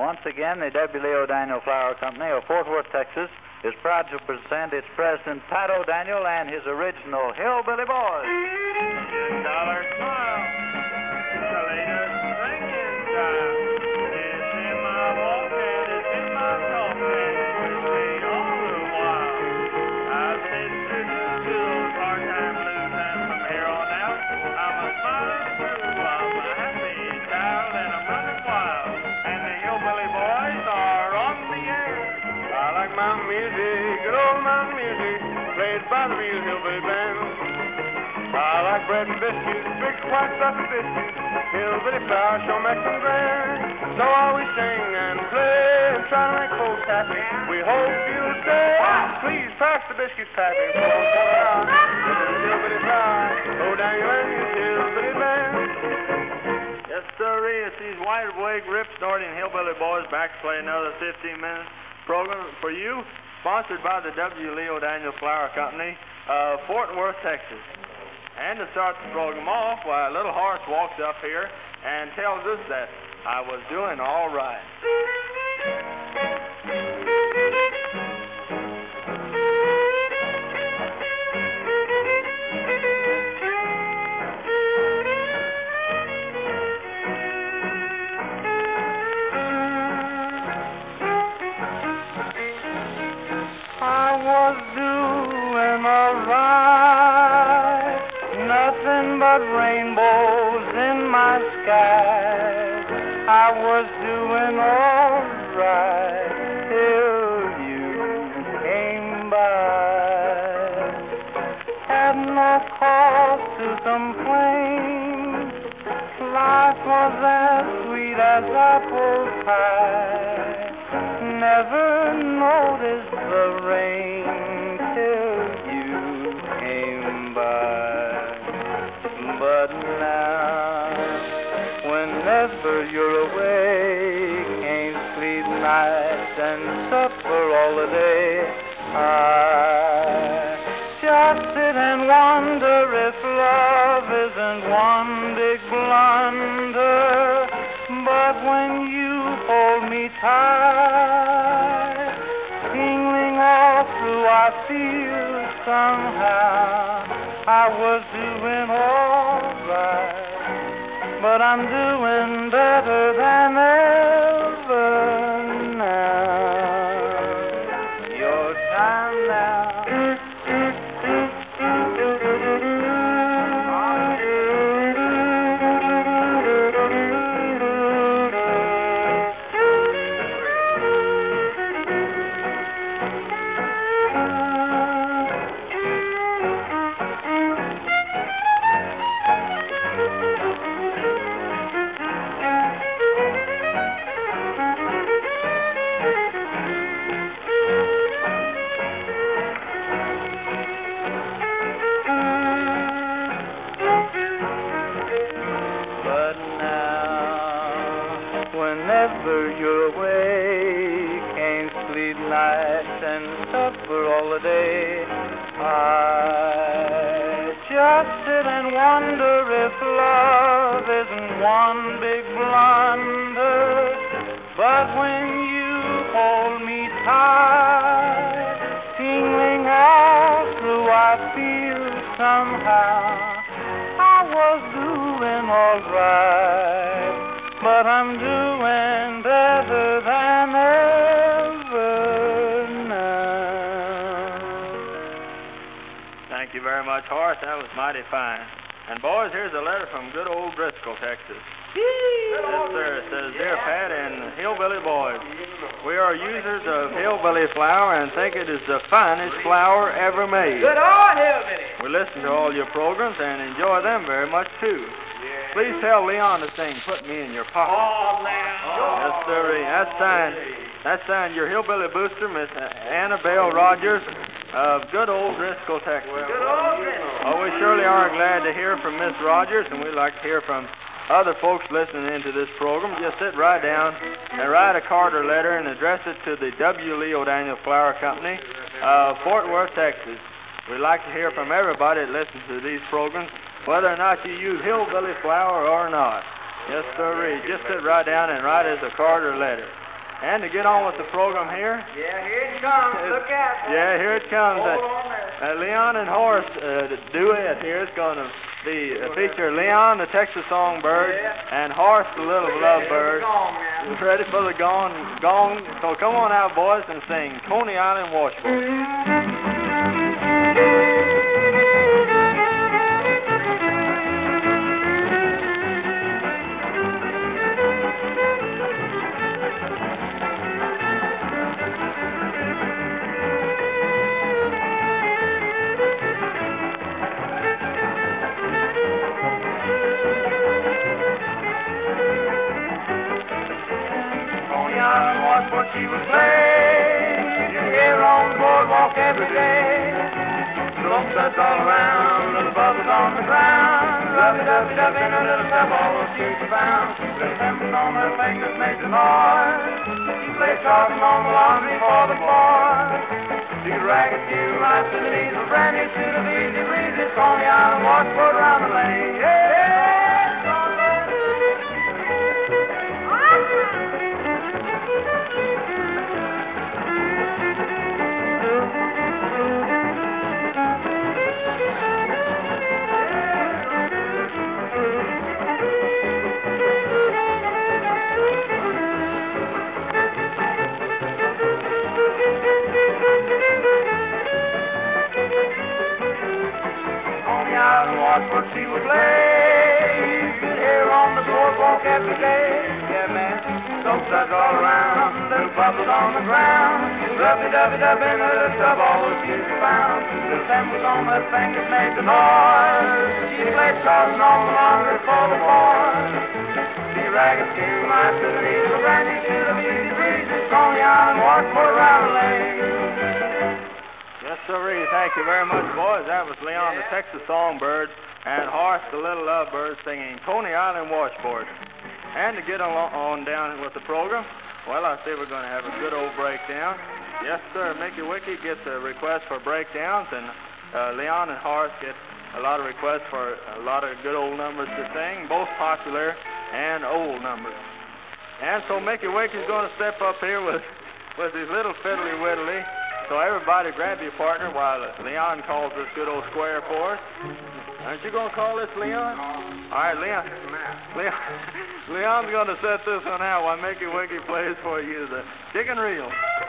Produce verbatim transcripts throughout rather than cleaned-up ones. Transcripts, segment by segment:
Once again, the W. Leo Daniel Flower Company of Fort Worth, Texas, is proud to present its president, Pat O'Daniel, and his original Hillbilly Boys. Ten dollar smile, the latest drinking style. It's in my walk and it's in my talk and it's with me all the while. I've said to to those hard time blues, and from here on out, I'm a smiling through. I'm a happy child and I'm running wild. And the Hillbilly Boys are on the air. I like mountain music, good old mountain music, played by the real hillbilly band. I like bread and biscuits, big white stuffy biscuits, hillbilly flour sure makes them grand. So all we sing and play and try to make folks happy. We hope you'll stay. Please pass the biscuits, Pappy. Come on, come on, this is hillbilly flour. Oh, Daniel and his hillbilly band. Yes, sirree, it's these wide awake, rip snorting hillbilly boys back to play another fifteen minutes program for you, sponsored by the W. Leo Daniel Flower Company of Fort Worth, Texas. And to start the program off, why, a little horse walks up here and tells us that I was doing all right. I was doing all right, nothing but rainbows in my sky. I was doing all right till you came by. Had no cause to complain, life was as sweet as apple pie. Never noticed the rain till you came by. But now, whenever you're awake, ain't sleep nights and supper all the day, I just sit and wonder if love isn't one big blunder. But when you hold me tight, tingling all through, I feel somehow I was doing all right, but I'm doing better than ever now. Your time now. Whenever you're awake, ain't sleep nights and supper all the day, I just sit and wonder if love isn't one big blunder. But when you hold me tight, tingling all through, I feel somehow I was doing all right, but I'm doing better than ever now. Thank you very much, Horace. That was mighty fine. And boys, here's a letter from good old Driscoll, Texas. Yes, sir. It says, Dear Pat and Hillbilly Boys, we are users of Hillbilly Flour and think it is the finest flour ever made. Good old Hillbilly. We listen to all your programs and enjoy them very much, too. Please tell Leon to sing Put Me in Your Pocket. Oh, Leon. Yes, sir. That's signed. That's signed your Hillbilly Booster, Miss Annabelle Rogers of good old Driscoll, Texas. Good old Driscoll. Oh, we surely are glad to hear from Miss Rogers, and we'd like to hear from other folks listening into this program. Just sit right down and write a card or letter and address it to the W. Leo Daniel Flower Company of Fort Worth, Texas. We'd like to hear from everybody that listens to these programs, whether or not you use hillbilly flour or not. Yes, sir. Just sit right down and write us a card or letter. And to get on with the program here. Yeah, here it comes. Look out. Yeah, here it comes. Hold Uh, on there. uh, Leon and Horace uh, duet here. It's going to be uh, feature Leon, the Texas Songbird, Yeah. and Horace, the Little Lovebird. Gong now. Ready for the gong, gong. So come on out, boys, and sing Coney Island Washboard. Coney Island was what she would play. You hear her on the boardwalk every day. Sunsets all around, little bubbles on the ground. Lovey-dovey-dovey in a little tub, all those shoes are found. Little dimples on her fingers made the noise. She played sharp along the laundry for the boys. She could rag a few right to the knees, a brand new suit of easy breezy. Coney Island washboard around the lane. Yeah! Coney Island was what she would play. You could hear her on the boardwalk every day. Yeah, man. Soapsuds all around, little bubbles on the ground. Lovey-dovey-dovey in a little tub, all those shoes are found. Little dimples on her fingers made the noise. She played tossing on the laundry for the boys. She ragged to my to the knees, a brand new suit of easy breezy. Coney Island washboard around the lane. Yes, sirree. Thank you very much, boys. That was Leon, the Texas Songbird, and Horace, the Little Lovebird, singing Coney Island Washboard. And to get on, on down with the program, well, I say we're going to have a good old breakdown. Yes, sir. Mickey Wicky gets a request for breakdowns, and uh, Leon and Horace get a lot of requests for a lot of good old numbers to sing, both popular and old numbers. And so Mickey Wicky's going to step up here with, with his little fiddly widdly. So everybody grab your partner while Leon calls this good old square for us. Aren't you going to call this, Leon? All right, Leon. Leon Leon's going to set this one out while Mickey Wicky plays for you the chicken reel.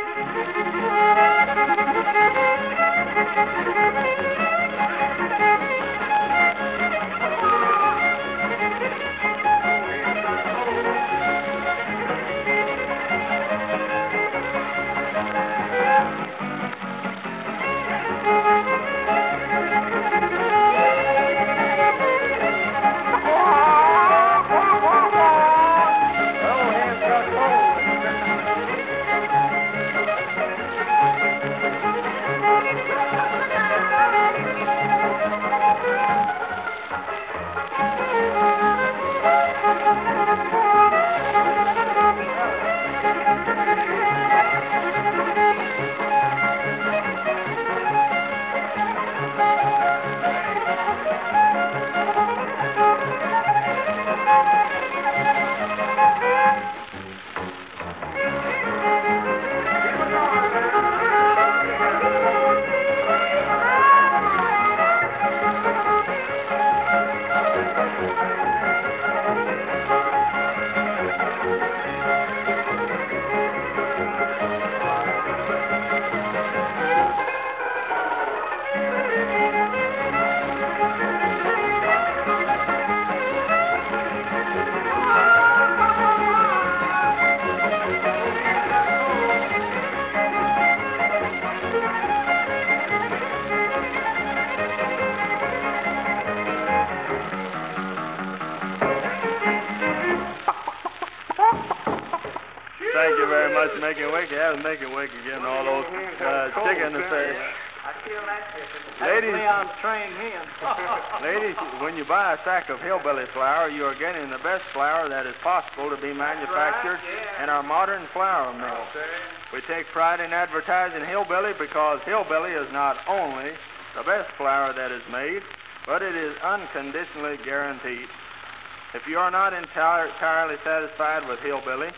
Thank you very much, Mickey Wicky. That was Mickey Wicky getting all those uh, chicken to say. I feel that difference. Ladies, Leon's trained him. ladies, when you buy a sack of hillbilly flour, you are getting the best flour that is possible to be manufactured right, yeah. in our modern flour mill. We take pride in advertising hillbilly because hillbilly is not only the best flour that is made, but it is unconditionally guaranteed. If you are not entire, entirely satisfied with hillbilly,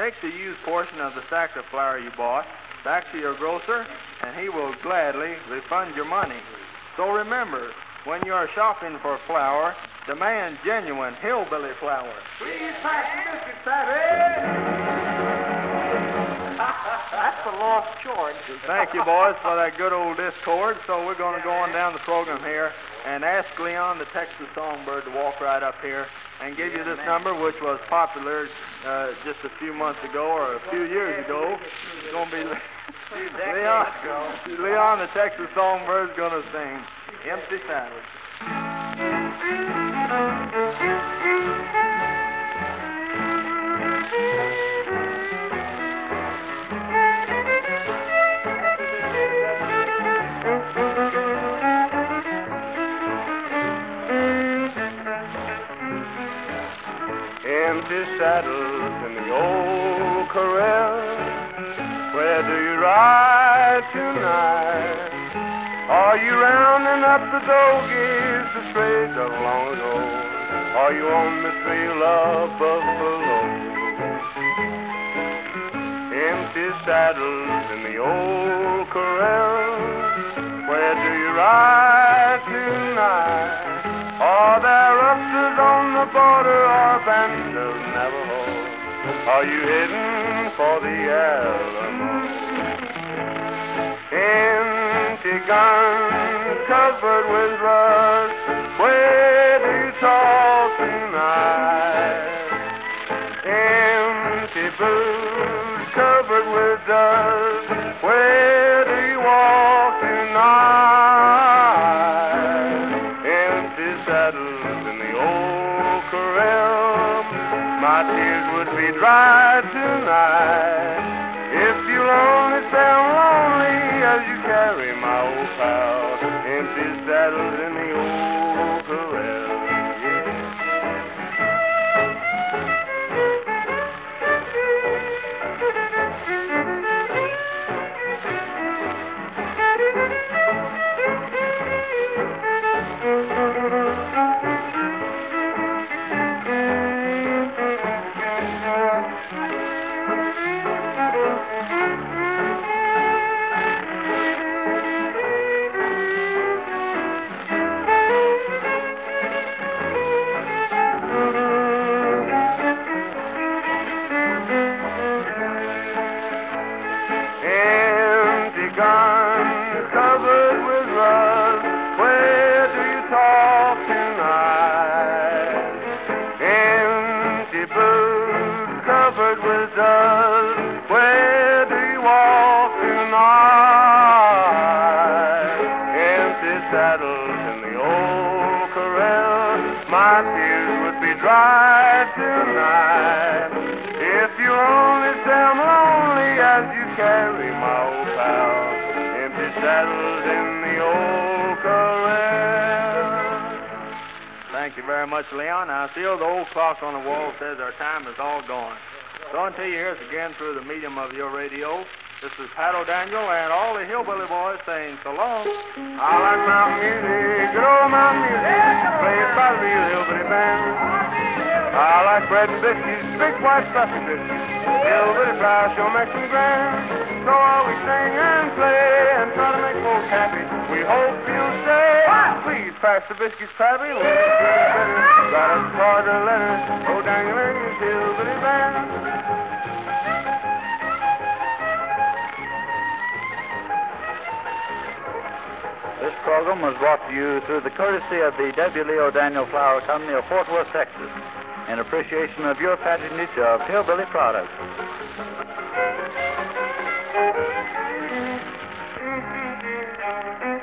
take the used portion of the sack of flour you bought back to your grocer, and he will gladly refund your money. So remember, when you are shopping for flour, demand genuine hillbilly flour. Please pass the biscuits, Pappy. That's the lost chord. Thank you, boys, for that good old discord. So we're going to go on down the program here and ask Leon, the Texas Songbird, to walk right up here and give you this number, which was popular uh, just a few months ago or a few years ago. It's going to be Leon, Leon, the Texas Songbird, is going to sing Empty Saddles. Empty saddles in the old corral. Where do you ride tonight? Are you rounding up the dogies, the strays of long ago? Are you on the trail of buffalo? Empty saddles in the old corral. Where do you ride tonight? Are there rustlers on the border or bands of Navajo? Are you heading for the Alamo? Empty guns covered with rust. Where do you talk tonight? Empty boots covered with dust. Where do you walk tonight? Saddles in the old corral. My tears would be dry tonight if you'll only sound lonely as you carry my old pal. Empty saddles in the old corral. Thank you very much, Leon. Now, see, the old clock on the wall says our time is all gone. So until you hear us again through the medium of your radio, this is Pat O'Daniel and all the hillbilly boys saying so long. I like mountain music, good old mountain music, played by the real hillbilly band. I like bread and biscuits, big white stuffy biscuits, hillbilly fry sure makes them grand. So while we sing and play and try to make folks happy, we hope you'll stay. Please pass the biscuits, Pappy. Got a card of letters, O'Daniel and his hillbilly band. This program was brought to you through the courtesy of the W. Leo Daniel Flour Company of Fort Worth, Texas, in appreciation of your patronage of hillbilly products. Thank you.